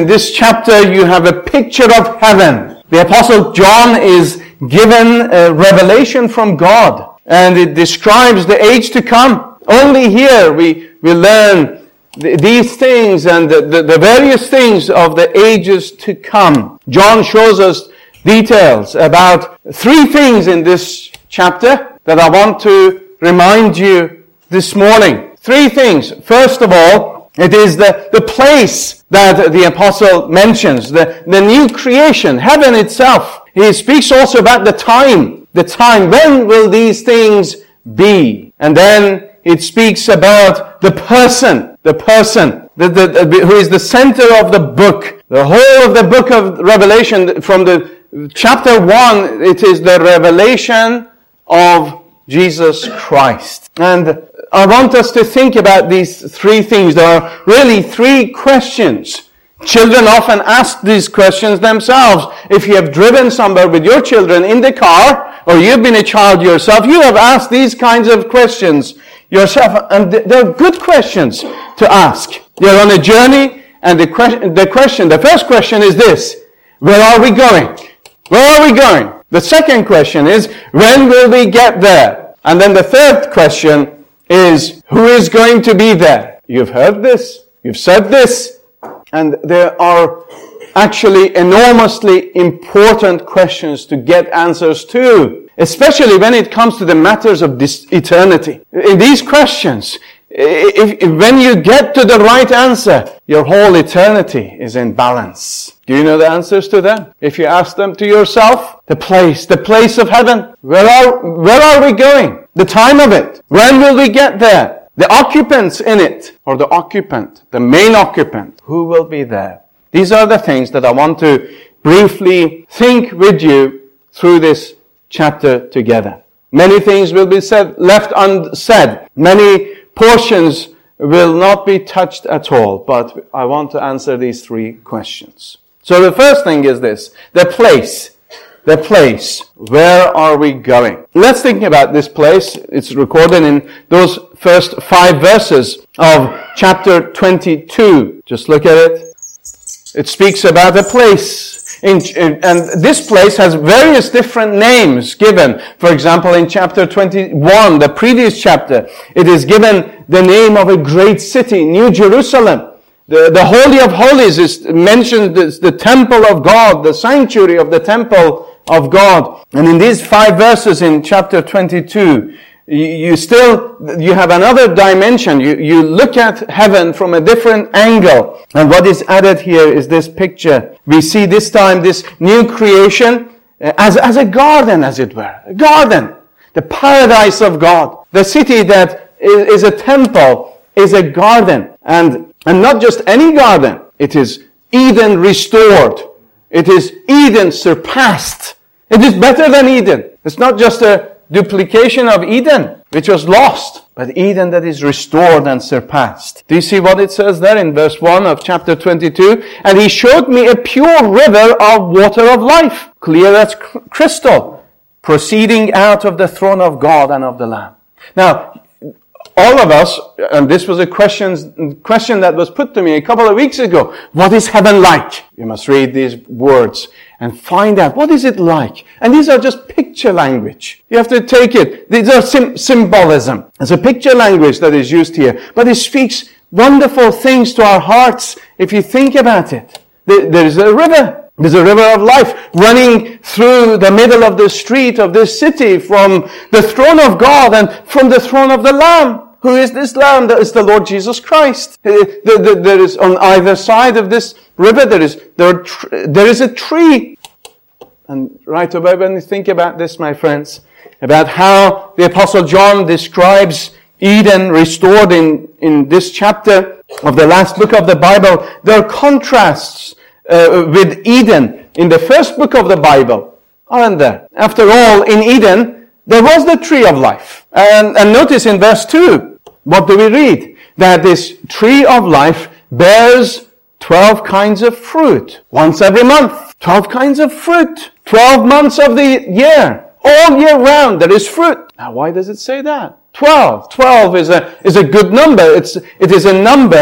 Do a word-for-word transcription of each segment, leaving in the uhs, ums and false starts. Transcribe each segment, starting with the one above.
in this chapter you have a picture of heaven. The Apostle John is given a revelation from God, and it describes the age to come. Only here we, we learn th- these things and the, the, the various things of the ages to come. John shows us details about three things in this chapter that I want to remind you this morning. Three things. First of all, it is the, the place that the apostle mentions, the, the new creation, heaven itself. He speaks also about the time, the time. When will these things be? And then it speaks about the person, the person, the, the, the, who is the center of the book. The whole of the book of Revelation, from the chapter one, it is the revelation of Jesus Christ. And I want us to think about these three things. There are really three questions. Children often ask these questions themselves. If you have driven somewhere with your children in the car, or you've been a child yourself, you have asked these kinds of questions yourself. And they're good questions to ask. You're on a journey, and the question, the question, the first question is this: where are we going? Where are we going? The second question is, when will we get there? And then the third question is, who is going to be there? You've heard this. You've said this. And there are actually enormously important questions to get answers to, especially when it comes to the matters of this eternity. In these questions, if, if, when you get to the right answer, your whole eternity is in balance. Do you know the answers to them? If you ask them to yourself, the place, the place of heaven, where are, where are we going? The time of it. When will we get there? The occupants in it, or the occupant, the main occupant, who will be there? These are the things that I want to briefly think with you through this chapter together. Many things will be said, left unsaid. Many portions will not be touched at all, but I want to answer these three questions. So the first thing is this: the place. The place. Where are we going? Let's think about this place. It's recorded in those first five verses of chapter twenty-two. Just look at it. It speaks about a place. In, in, and this place has various different names given. For example, in chapter twenty-one, the previous chapter, it is given the name of a great city, New Jerusalem. The, the Holy of Holies is mentioned as the temple of God, the sanctuary of the temple of God. And in these five verses in chapter twenty-two, you, you still, you have another dimension. You, you look at heaven from a different angle. And what is added here is this picture. We see this time this new creation as, as a garden, as it were. A garden. The paradise of God. The city that is, is a temple is a garden. And, and not just any garden. It is Eden restored. It is Eden surpassed. It is better than Eden. It's not just a duplication of Eden, which was lost, but Eden that is restored and surpassed. Do you see what it says there in verse one of chapter twenty-two? And he showed me a pure river of water of life, clear as crystal, proceeding out of the throne of God and of the Lamb. Now, all of us, and this was a question, question that was put to me a couple of weeks ago. What is heaven like? You must read these words and find out, what is it like? And these are just picture language. You have to take it. These are sim- symbolism. It's a picture language that is used here. But it speaks wonderful things to our hearts if you think about it. There is a river. There's a river of life running through the middle of the street of this city from the throne of God and from the throne of the Lamb. Who is this Lamb? That is the Lord Jesus Christ. There is on either side of this river, there is, there, there is a tree. And right away when you think about this, my friends, about how the Apostle John describes Eden restored in, in this chapter of the last book of the Bible, there are contrasts Uh, with Eden in the first book of the Bible, aren't there? After all, in Eden, there was the tree of life. And, and notice in verse two, what do we read? That this tree of life bears twelve kinds of fruit. Once every month. Twelve kinds of fruit. Twelve months of the year. All year round there is fruit. Now why does it say that? Twelve. Twelve is a, is a good number. It's, it is a number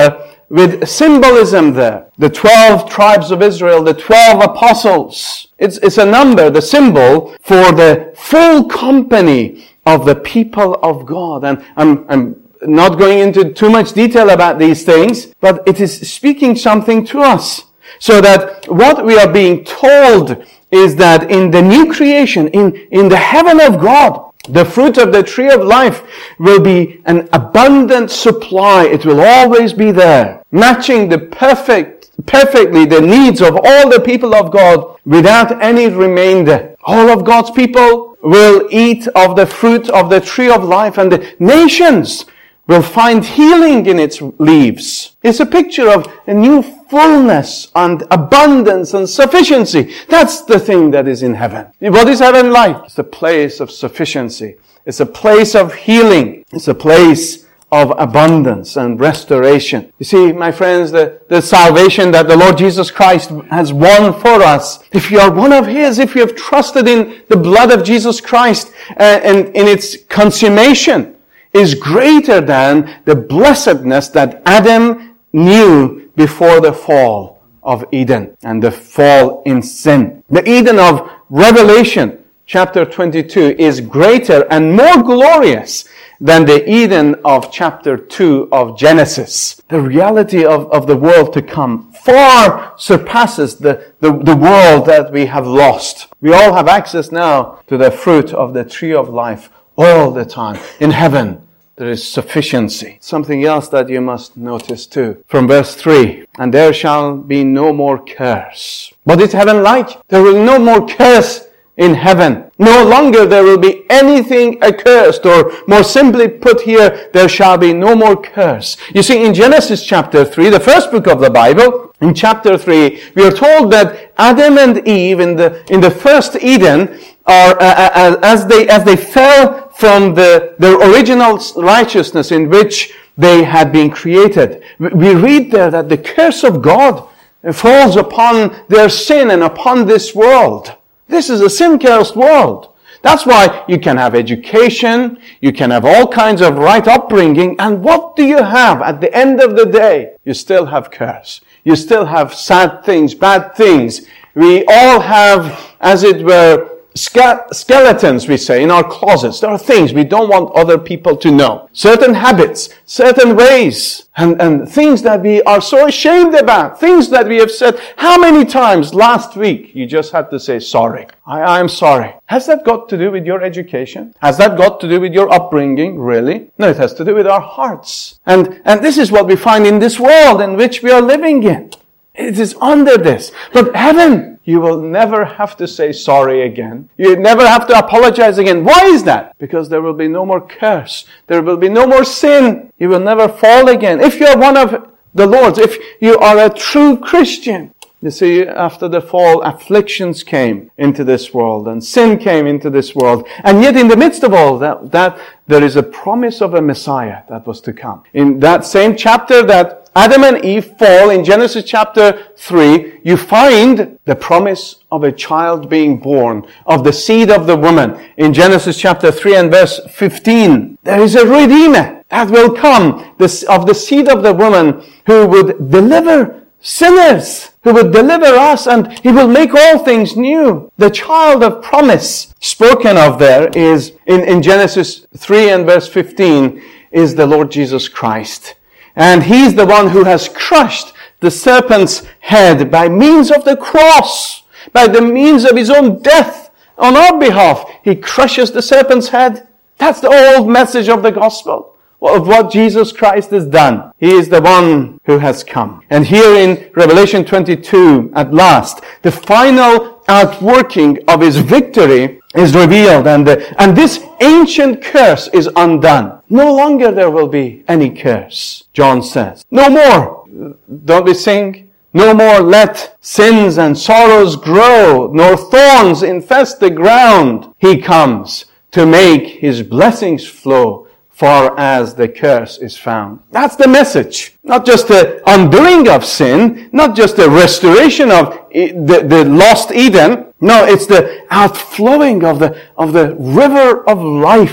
with symbolism there. The twelve tribes of Israel, the twelve apostles. It's, it's a number, the symbol for the full company of the people of God. And I'm, I'm not going into too much detail about these things, but it is speaking something to us. So that what we are being told is that in the new creation, in, in the heaven of God, the fruit of the tree of life will be an abundant supply. It will always be there, matching the perfect, perfectly the needs of all the people of God without any remainder. All of God's people will eat of the fruit of the tree of life, and the nations will find healing in its leaves. It's a picture of a new fullness and abundance and sufficiency. That's the thing that is in heaven. What is heaven like? It's a place of sufficiency. It's a place of healing. It's a place of abundance and restoration. You see, my friends, the, the salvation that the Lord Jesus Christ has won for us, if you are one of His, if you have trusted in the blood of Jesus Christ uh, and in its consummation, is greater than the blessedness that Adam knew before the fall of Eden and the fall in sin. The Eden of Revelation chapter twenty-two is greater and more glorious than the Eden of chapter two of Genesis. The reality of, of the world to come far surpasses the, the, the world that we have lost. We all have access now to the fruit of the tree of life all the time. In heaven, there is sufficiency. Something else that you must notice too. From verse three, and there shall be no more curse. What is heaven like? There will be no more curse in heaven. No longer there will be anything accursed, or more simply put here, there shall be no more curse. You see, in Genesis chapter three, the first book of the Bible, in chapter three, we are told that Adam and Eve in the in the first Eden are uh, as they as they fell from the their original righteousness in which they had been created. We read there that the curse of God falls upon their sin and upon this world. This is a sin-cursed world. That's why you can have education, you can have all kinds of right upbringing, and what do you have at the end of the day? You still have curse. You still have sad things, bad things. We all have, as it were, skeletons, we say, in our closets. There are things we don't want other people to know. Certain habits, certain ways, and, and things that we are so ashamed about. Things that we have said. How many times last week you just had to say sorry? I am sorry. Has that got to do with your education? Has that got to do with your upbringing? Really? No, it has to do with our hearts. And, and this is what we find in this world in which we are living in. It is under this. But heaven, you will never have to say sorry again. You never have to apologize again. Why is that? Because there will be no more curse. There will be no more sin. You will never fall again. If you are one of the Lord's, if you are a true Christian. You see, after the fall, afflictions came into this world and sin came into this world. And yet in the midst of all that, that there is a promise of a Messiah that was to come. In that same chapter that Adam and Eve fall in Genesis chapter three, you find the promise of a child being born, of the seed of the woman. In Genesis chapter three and verse fifteen, there is a Redeemer that will come, this, of the seed of the woman, who would deliver sinners, who would deliver us, and He will make all things new. The child of promise spoken of there is, in, in Genesis three and verse fifteen, is the Lord Jesus Christ. And He's the one who has crushed the serpent's head by means of the cross, by the means of His own death on our behalf. He crushes the serpent's head. That's the old message of the gospel, of what Jesus Christ has done. He is the one who has come. And here in Revelation twenty-two, at last, the final outworking of His victory is revealed, and, the, and this ancient curse is undone. No longer there will be any curse, John says. No more. Don't we sing? No more let sins and sorrows grow, nor thorns infest the ground. He comes to make His blessings flow far as the curse is found. That's the message. Not just the undoing of sin, not just the restoration of the, the lost Eden. No, it's the outflowing of the, of the river of life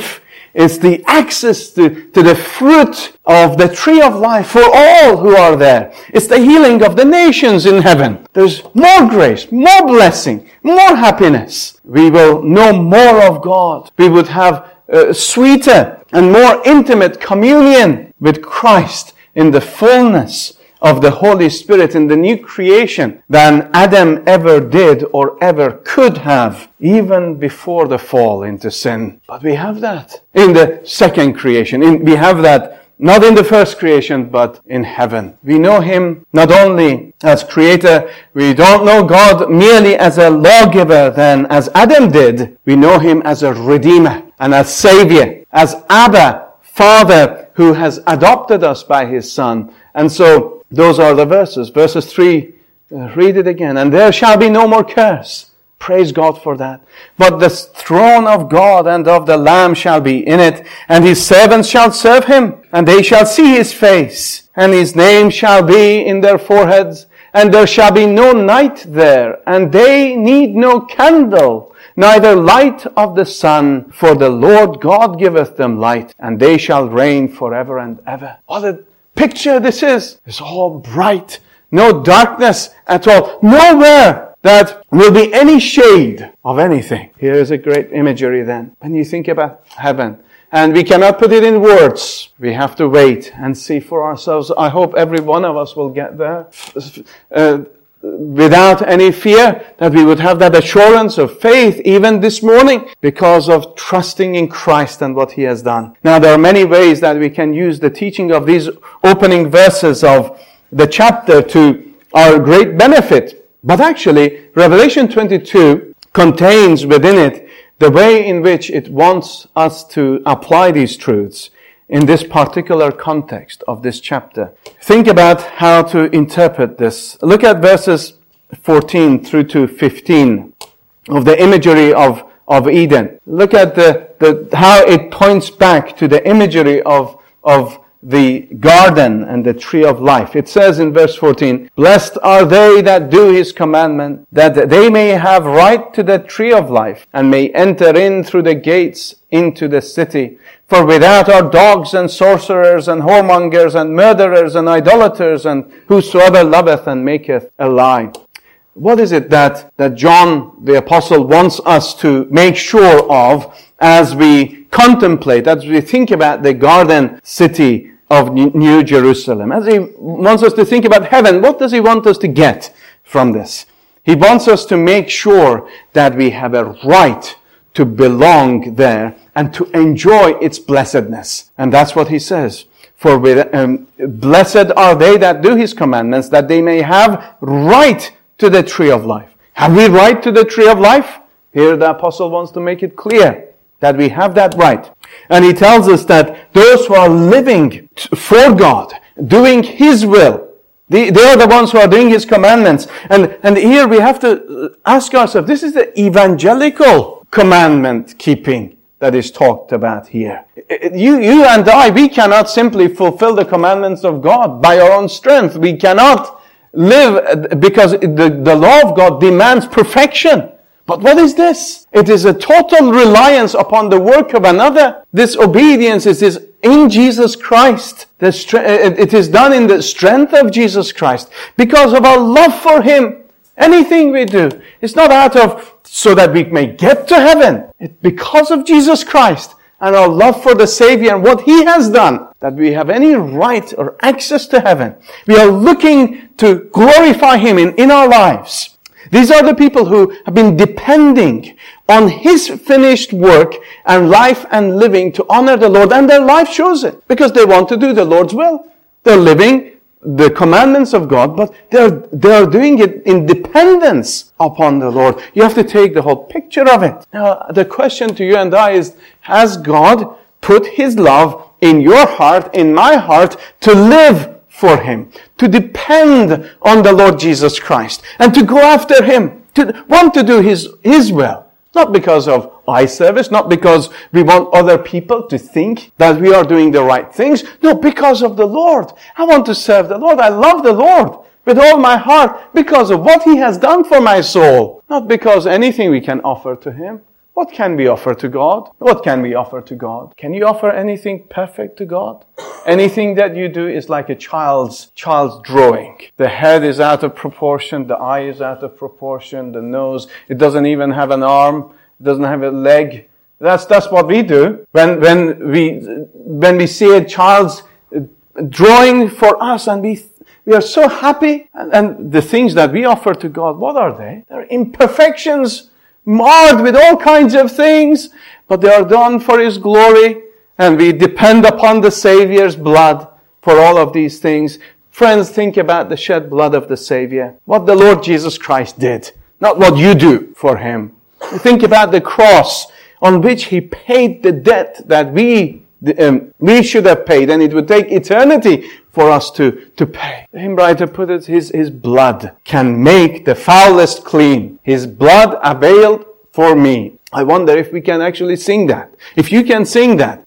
It's the access to, to the fruit of the tree of life for all who are there. It's the healing of the nations in heaven. There's more grace, more blessing, more happiness. We will know more of God. We would have uh, sweeter and more intimate communion with Christ in the fullness of the Holy Spirit in the new creation than Adam ever did or ever could have, even before the fall into sin. But we have that in the second creation. In, we have that not in the first creation, but in heaven. We know Him not only as Creator, we don't know God merely as a lawgiver then as Adam did. We know Him as a Redeemer and as Savior, as Abba, Father, who has adopted us by His Son. And so, those are the verses. Verses three, uh, read it again. And there shall be no more curse. Praise God for that. But the throne of God and of the Lamb shall be in it, and His servants shall serve Him, and they shall see His face, and His name shall be in their foreheads, and there shall be no night there, and they need no candle, neither light of the sun, for the Lord God giveth them light, and they shall reign forever and ever. What a picture this is. It's all bright. No darkness at all. Nowhere that will be any shade of anything. Here is a great imagery then. When you think about heaven, and we cannot put it in words. We have to wait and see for ourselves. I hope every one of us will get there. Uh, without any fear, that we would have that assurance of faith even this morning because of trusting in Christ and what He has done. Now, there are many ways that we can use the teaching of these opening verses of the chapter to our great benefit. But actually, Revelation twenty-two contains within it the way in which it wants us to apply these truths in this particular context of this chapter. Think about how to interpret this. Look at verses fourteen through to fifteen of the imagery of, of Eden. Look at the, the how it points back to the imagery of, of the garden and the tree of life. It says in verse fourteen, "Blessed are they that do His commandment, that they may have right to the tree of life, and may enter in through the gates into the city. For without are dogs and sorcerers and whoremongers and murderers and idolaters and whosoever loveth and maketh a lie." What is it that, that John the Apostle wants us to make sure of as we contemplate, as we think about the garden city of New Jerusalem? As He wants us to think about heaven, what does He want us to get from this? He wants us to make sure that we have a right to belong there and to enjoy its blessedness. And that's what He says. For with, um, blessed are they that do His commandments, that they may have right to the tree of life. Have we right to the tree of life? Here the apostle wants to make it clear that we have that right. And he tells us that those who are living for God, doing His will, they, they are the ones who are doing His commandments. And, and here we have to ask ourselves, this is the evangelical commandment keeping that is talked about here. You, you and I, we cannot simply fulfill the commandments of God by our own strength. We cannot live because the, the law of God demands perfection. But what is this? It is a total reliance upon the work of another. This obedience is, is in Jesus Christ. The stre- it is done in the strength of Jesus Christ because of our love for Him. Anything we do, it's not out of so that we may get to heaven. It's because of Jesus Christ and our love for the Savior and what He has done that we have any right or access to heaven. We are looking to glorify Him in, in our lives. These are the people who have been depending on His finished work and life and living to honor the Lord, and their life shows it because they want to do the Lord's will. They're living the commandments of God, but they're, they're doing it in dependence upon the Lord. You have to take the whole picture of it. Now, the question to you and I is, has God put His love in your heart, in my heart, to live for Him, to depend on the Lord Jesus Christ, and to go after Him, to want to do His, His will? Not because of eye service, not because we want other people to think that we are doing the right things. No, because of the Lord. I want to serve the Lord. I love the Lord with all my heart because of what He has done for my soul. Not because anything we can offer to Him. What can we offer to God? What can we offer to God? Can you offer anything perfect to God? Anything that you do is like a child's child's drawing. The head is out of proportion, the eye is out of proportion, the nose, it doesn't even have an arm, it doesn't have a leg. That's that's what we do. When when we when we see a child's drawing for us and we we are so happy, and, and the things that we offer to God, what are they? They're imperfections, marred with all kinds of things, but they are done for His glory, and we depend upon the Savior's blood for all of these things. Friends, think about the shed blood of the Savior, what the Lord Jesus Christ did, not what you do for Him. Think about the cross on which He paid the debt that we um, we should have paid, and it would take eternity for us to, to pay. The hymn writer put it, his, his blood can make the foulest clean. His blood availed for me. I wonder if we can actually sing that. If you can sing that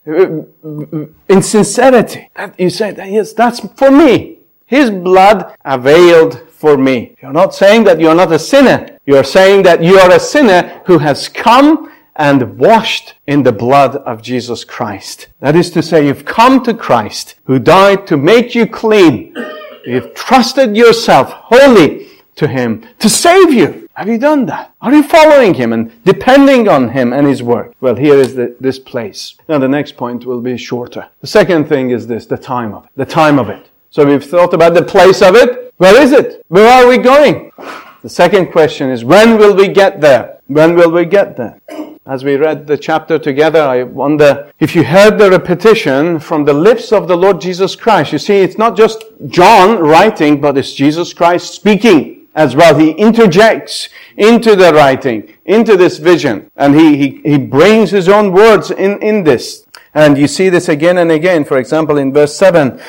in sincerity, that you say, yes, that's for me. His blood availed for me. You're not saying that you're not a sinner. You're saying that you are a sinner who has come and washed in the blood of Jesus Christ. That is to say, you've come to Christ, who died to make you clean. You've trusted yourself wholly to Him to save you. Have you done that? Are you following Him and depending on Him and His work? Well, here is the, this place. Now the next point will be shorter. The second thing is this, the time of it. The time of it. So we've thought about the place of it. Where is it? Where are we going? The second question is, when will we get there? When will we get there? As we read the chapter together, I wonder if you heard the repetition from the lips of the Lord Jesus Christ. You see, it's not just John writing, but it's Jesus Christ speaking as well. He interjects into the writing, into this vision, and he, he, he brings his own words in, in this. And you see this again and again. For example, in verse seven,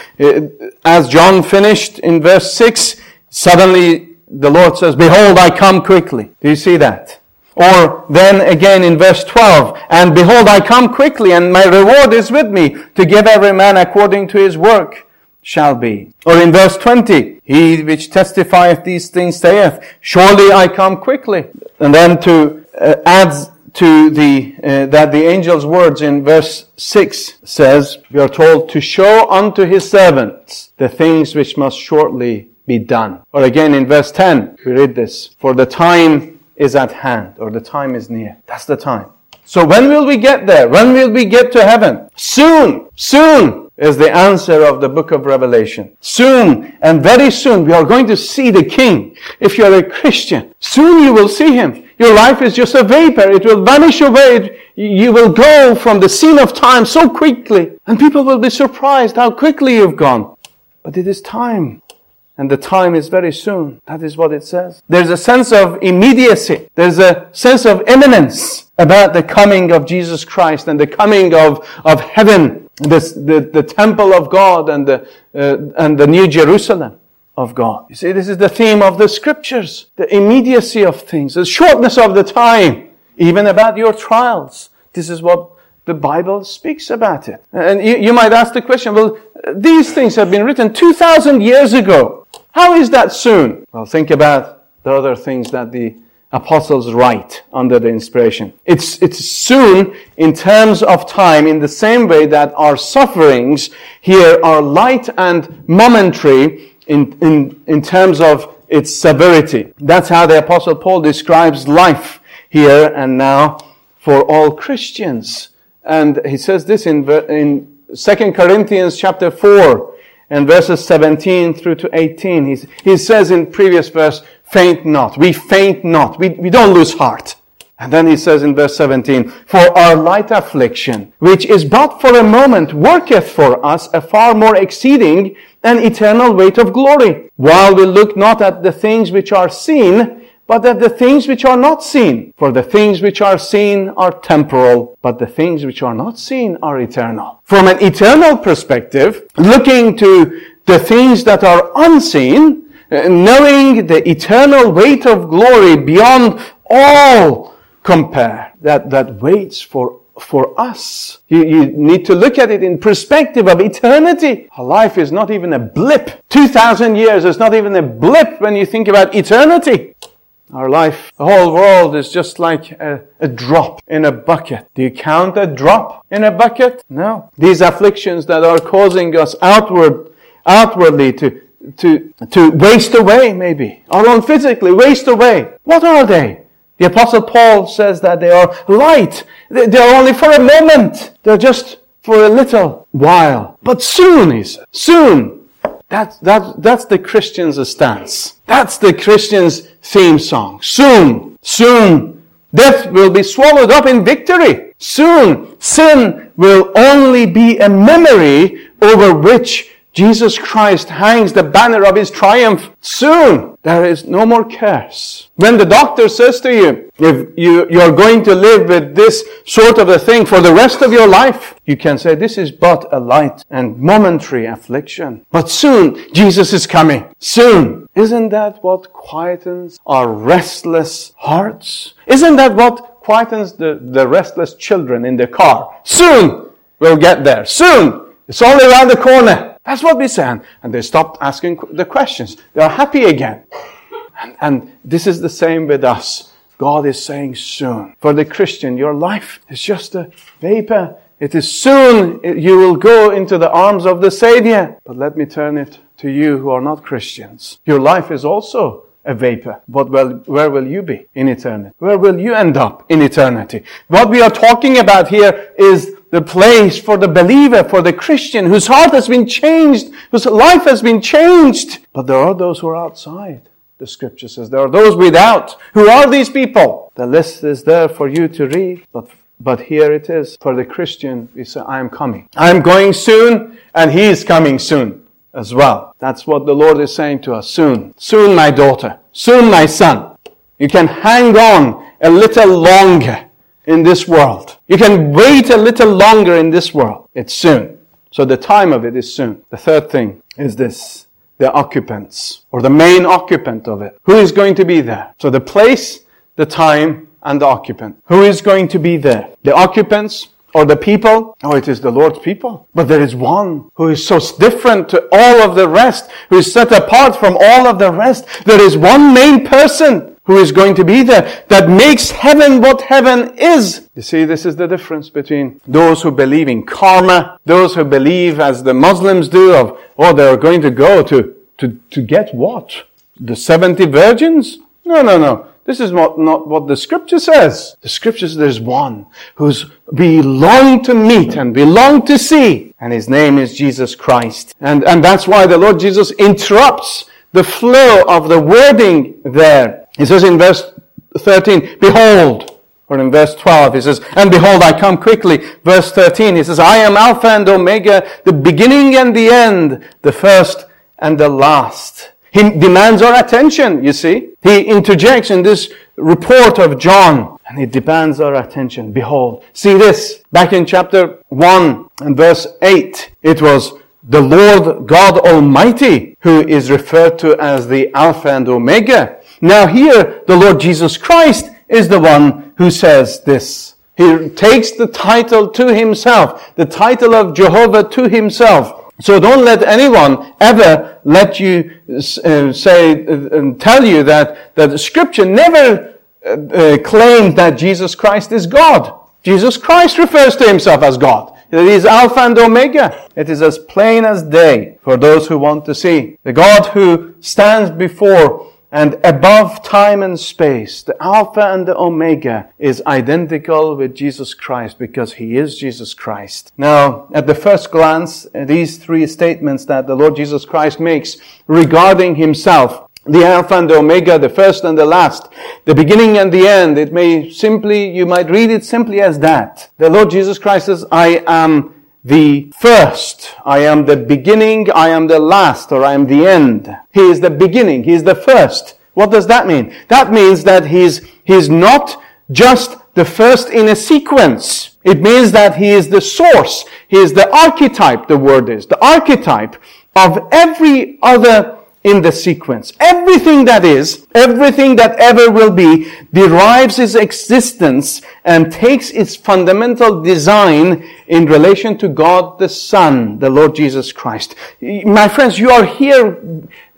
as John finished in verse six, suddenly the Lord says, "Behold, I come quickly." Do you see that? Or then again in verse twelve, "And behold, I come quickly, and my reward is with me, to give every man according to his work shall be." Or in verse twenty, "He which testifieth these things saith, Surely I come quickly." And then to uh, add to the uh, that the angel's words in verse six says, we are told to show unto his servants the things which must shortly be done. Or again in verse ten, we read this, "For the time is at hand," or the time is near. That's the time. So when will we get there? When will we get to heaven? Soon! Soon is the answer of the book of Revelation. Soon, and very soon, we are going to see the King. If you're a Christian, soon you will see Him. Your life is just a vapor. It will vanish away. You will go from the scene of time so quickly. And people will be surprised how quickly you've gone. But it is time. And the time is very soon. That is what it says. There's a sense of immediacy. There's a sense of imminence about the coming of Jesus Christ and the coming of, of heaven, this, the, the temple of God and the, uh, and the New Jerusalem of God. You see, this is the theme of the Scriptures. The immediacy of things, the shortness of the time, even about your trials. This is what the Bible speaks about it. And you, you might ask the question, well, these things have been written two thousand years ago. How is that soon? Well, think about the other things that the apostles write under the inspiration. It's, it's soon in terms of time, in the same way that our sufferings here are light and momentary in, in, in terms of its severity. That's how the Apostle Paul describes life here and now for all Christians. And he says this in, in Second Corinthians chapter four, and verses seventeen through to eighteen. He's, he says in previous verse, faint not. We faint not. We, we don't lose heart. And then he says in verse seventeen, for our light affliction, which is but for a moment, worketh for us a far more exceeding and eternal weight of glory. While we look not at the things which are seen, but at the things which are not seen. For the things which are seen are temporal, but the things which are not seen are eternal. From an eternal perspective, looking to the things that are unseen, knowing the eternal weight of glory beyond all compare, that, that waits for for us. You, you need to look at it in perspective of eternity. Our life is not even a blip. two thousand years is not even a blip when you think about eternity. Our life, the whole world is just like a, a drop in a bucket. Do you count a drop in a bucket? No. These afflictions that are causing us outward, outwardly to, to, to waste away, maybe, or on physically waste away. What are they? The Apostle Paul says that they are light. They, they are only for a moment. They're just for a little while. But soon, he says, soon. That, that, that's the Christian's stance. That's the Christian's theme song. Soon, soon, death will be swallowed up in victory. Soon, sin will only be a memory over which Jesus Christ hangs the banner of His triumph. Soon, there is no more curse. When the doctor says to you, if you, you're going to live with this sort of a thing for the rest of your life, you can say, this is but a light and momentary affliction. But soon, Jesus is coming. Soon. Isn't that what quietens our restless hearts? Isn't that what quietens the, the restless children in the car? Soon, we'll get there. Soon. It's only around the corner. That's what we say. And they stopped asking the questions. They are happy again. And, and this is the same with us. God is saying soon. For the Christian, your life is just a vapor. It is soon you will go into the arms of the Savior. But let me turn it to you who are not Christians. Your life is also a vapor. But well, where will you be in eternity? Where will you end up in eternity? What we are talking about here is the place for the believer, for the Christian, whose heart has been changed, whose life has been changed. But there are those who are outside. The Scripture says there are those without. Who are these people? The list is there for you to read. But, but here it is. For the Christian, we say, I am coming. I am going soon, and He is coming soon as well. That's what the Lord is saying to us. Soon. Soon, my daughter. Soon, my son. You can hang on a little longer in this world. You can wait a little longer in this world. It's soon. So the time of it is soon. The third thing is this. The occupants, or the main occupant of it. Who is going to be there? So the place, the time, and the occupant. Who is going to be there? The occupants or the people? Oh, it is the Lord's people. But there is one who is so different to all of the rest, who is set apart from all of the rest. There is one main person who is going to be there, that makes heaven what heaven is. You see, this is the difference between those who believe in karma, those who believe, as the Muslims do, of, oh, they're going to go to, to, to get what? The seventy virgins? No, no, no. This is not, not what the Scripture says. The Scripture says there's one who's we long to meet and we long to see. And His name is Jesus Christ. And, and that's why the Lord Jesus interrupts the flow of the wording there. He says in verse thirteen, behold, or in verse twelve, he says, and behold, I come quickly. Verse thirteen, he says, I am Alpha and Omega, the beginning and the end, the first and the last. He demands our attention, you see. He interjects in this report of John, and he demands our attention. Behold, see this, back in chapter one and verse eight, it was the Lord God Almighty who is referred to as the Alpha and Omega. Now here, the Lord Jesus Christ is the one who says this. He takes the title to Himself, the title of Jehovah to Himself. So don't let anyone ever let you uh, say, uh, tell you that, that the Scripture never uh, uh, claims that Jesus Christ is God. Jesus Christ refers to Himself as God. He is Alpha and Omega. It is as plain as day for those who want to see. The God who stands before and above time and space, the Alpha and the Omega, is identical with Jesus Christ because He is Jesus Christ. Now, at the first glance, these three statements that the Lord Jesus Christ makes regarding Himself, the Alpha and the Omega, the first and the last, the beginning and the end, it may simply, you might read it simply as that. The Lord Jesus Christ says, I am the first, I am the beginning, I am the last, or I am the end. He is the beginning, He is the first. What does that mean? That means that He's, He's not just the first in a sequence. It means that He is the source. He is the archetype, the word is, the archetype of every other in the sequence. Everything that is, everything that ever will be, derives its existence and takes its fundamental design in relation to God the Son, the Lord Jesus Christ. My friends, you are here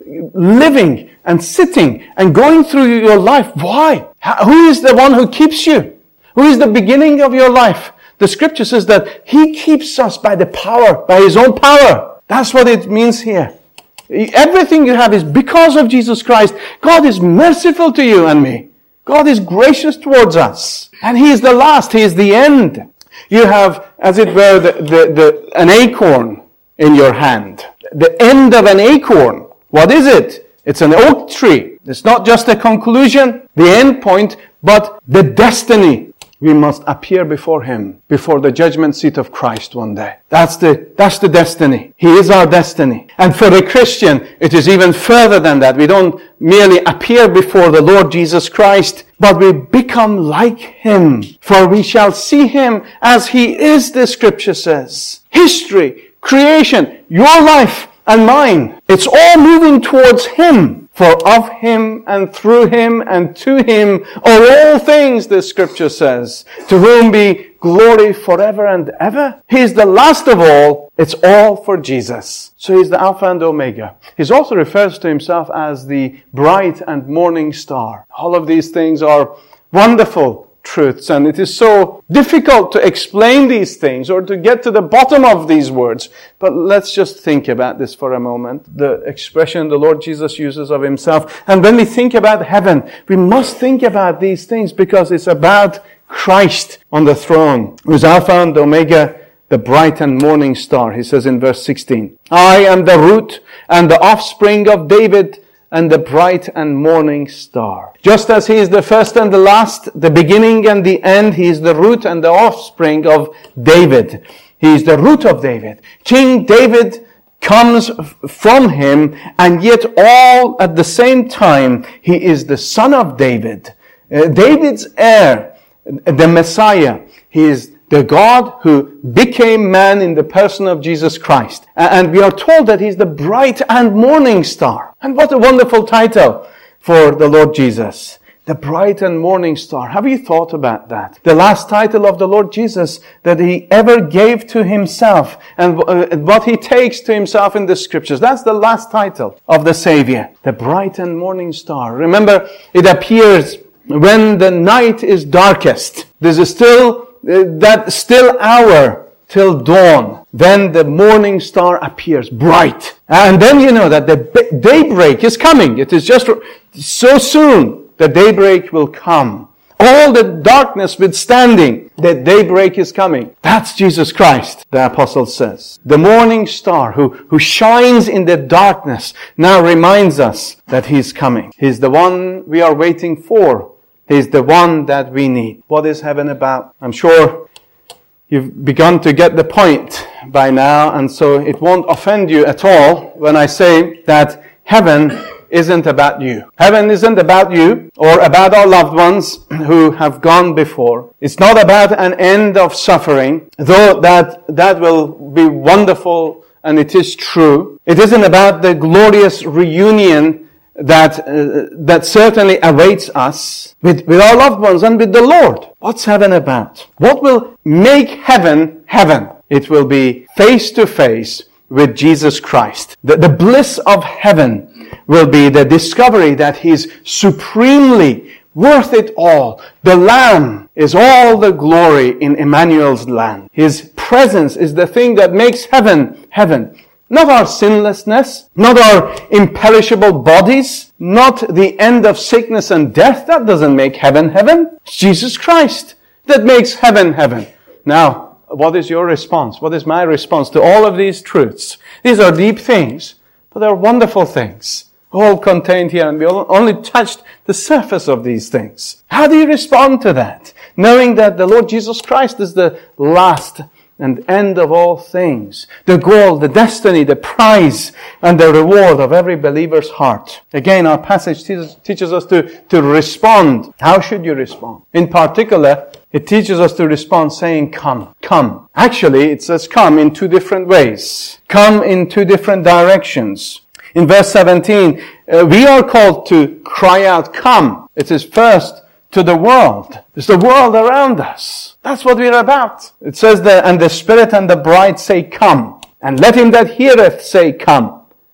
living and sitting and going through your life. Why? Who is the one who keeps you? Who is the beginning of your life? The scripture says that He keeps us by the power, by His own power. That's what it means here. Everything you have is because of Jesus Christ. God is merciful to you and me. God is gracious towards us. And He is the last. He is the end. You have, as it were, the, the, the, an acorn in your hand. The end of an acorn. What is it? It's an oak tree. It's not just a conclusion, the end point, but the destiny. We must appear before Him, before the judgment seat of Christ one day. That's the, that's the destiny. He is our destiny. And for the Christian, it is even further than that. We don't merely appear before the Lord Jesus Christ, but we become like Him. For we shall see Him as He is, the scripture says. History, creation, your life and mine. It's all moving towards Him. For of Him and through Him and to Him are all things, the scripture says, to whom be glory forever and ever. He is the last of all. It's all for Jesus. So He's the Alpha and Omega. He also refers to Himself as the bright and morning star. All of these things are wonderful truths, and it is so difficult to explain these things or to get to the bottom of these words. But let's just think about this for a moment. The expression the Lord Jesus uses of Himself. And when we think about heaven, we must think about these things because it's about Christ on the throne, who is Alpha and Omega, the bright and morning star. He says in verse sixteen, I am the root and the offspring of David, and the bright and morning star. Just as He is the first and the last, the beginning and the end, He is the root and the offspring of David. He is the root of David. King David comes from Him, and yet all at the same time, He is the son of David. Uh, David's heir, the Messiah. He is the God who became man in the person of Jesus Christ. And we are told that He's the bright and morning star. And what a wonderful title for the Lord Jesus. The bright and morning star. Have you thought about that? The last title of the Lord Jesus that He ever gave to Himself and what He takes to Himself in the scriptures. That's the last title of the Savior. The bright and morning star. Remember, it appears when the night is darkest. There's still that still hour till dawn, when the morning star appears bright. And then you know that the daybreak is coming. It is just so soon the daybreak will come. All the darkness withstanding, the daybreak is coming. That's Jesus Christ, the apostle says. The morning star who, who shines in the darkness now reminds us that He's coming. He's the one we are waiting for. He's the one that we need. What is heaven about? I'm sure you've begun to get the point by now, and so it won't offend you at all when I say that heaven isn't about you. Heaven isn't about you or about our loved ones who have gone before. It's not about an end of suffering, though that, that will be wonderful and it is true. It isn't about the glorious reunion that uh, that certainly awaits us with, with our loved ones and with the Lord. What's heaven about? What will make heaven heaven? It will be face to face with Jesus Christ. The, the bliss of heaven will be the discovery that He's supremely worth it all. The Lamb is all the glory in Emmanuel's land. His presence is the thing that makes heaven heaven. Not our sinlessness, not our imperishable bodies, not the end of sickness and death. That doesn't make heaven heaven. It's Jesus Christ that makes heaven heaven. Now, what is your response? What is my response to all of these truths? These are deep things, but they're wonderful things, all contained here, and we only touched the surface of these things. How do you respond to that? Knowing that the Lord Jesus Christ is the last and end of all things, the goal, the destiny, the prize, and the reward of every believer's heart. Again, our passage teaches, teaches us to, to respond. How should you respond? In particular, it teaches us to respond saying, come, come. Actually, it says come in two different ways. Come in two different directions. In verse seventeen, uh, we are called to cry out, come. It is first to the world. It's the world around us. That's what we're about. It says that, and the Spirit and the bride say, come. And let him that heareth say, come.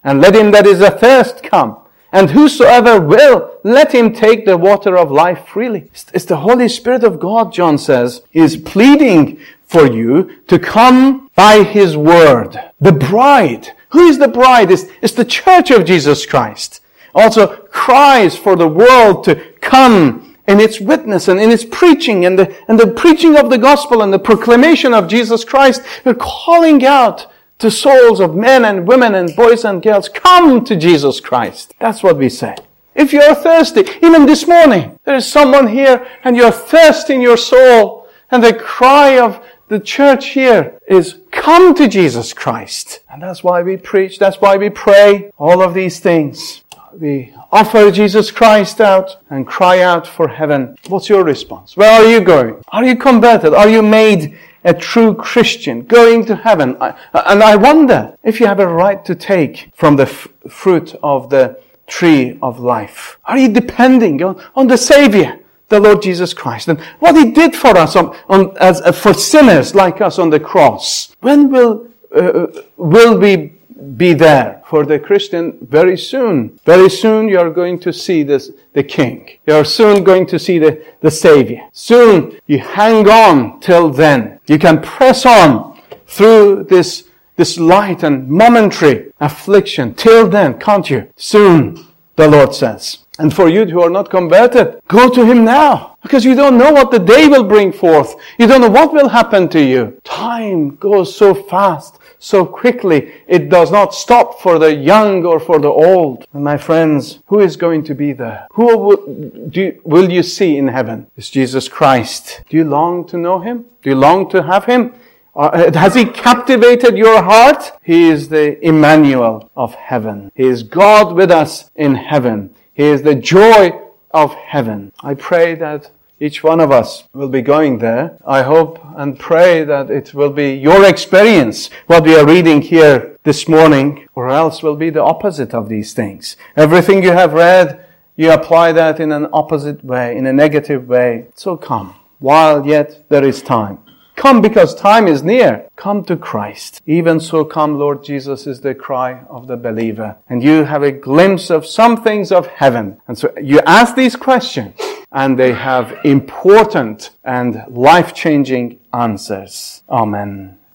And let him that is athirst come. And whosoever will, let him take the water of life freely. It's the Holy Spirit of God, John says, is pleading for you to come by his word. The bride. Who is the bride? It's, it's the church of Jesus Christ. Also cries for the world to come in its witness and in its preaching and the, and the preaching of the gospel and the proclamation of Jesus Christ. We're calling out to souls of men and women and boys and girls, come to Jesus Christ. That's what we say. If you're thirsty, even this morning, there is someone here and you're thirsty in your soul, and the cry of the church here is, come to Jesus Christ. And that's why we preach, that's why we pray, all of these things. We offer Jesus Christ out and cry out for heaven. What's your response? Where are you going? Are you converted? Are you made a true Christian going to heaven? I, and I wonder if you have a right to take from the f- fruit of the tree of life. Are you depending on, on the Savior, the Lord Jesus Christ, and what He did for us on, on as uh, for sinners like us on the cross? When will uh, will we be there for the Christian? Very soon. Very soon you are going to see this, the King. You are soon going to see the, the Savior. Soon you hang on till then. You can press on through this, this light and momentary affliction till then, can't you? Soon, the Lord says. And for you who are not converted, go to Him now. Because you don't know what the day will bring forth. You don't know what will happen to you. Time goes so fast, so quickly. It does not stop for the young or for the old. And my friends, who is going to be there? Who will, do you, will you see in heaven? It's Jesus Christ. Do you long to know Him? Do you long to have Him? Uh, has He captivated your heart? He is the Emmanuel of heaven. He is God with us in heaven. He is the joy of heaven. I pray that each one of us will be going there. I hope and pray that it will be your experience, what we are reading here this morning, or else will be the opposite of these things. Everything you have read, you apply that in an opposite way, in a negative way. So come, while yet there is time. Come because time is near. Come to Christ. Even so come, Lord Jesus, is the cry of the believer. And you have a glimpse of some things of heaven. And so you ask these questions, and they have important and life-changing answers. Amen.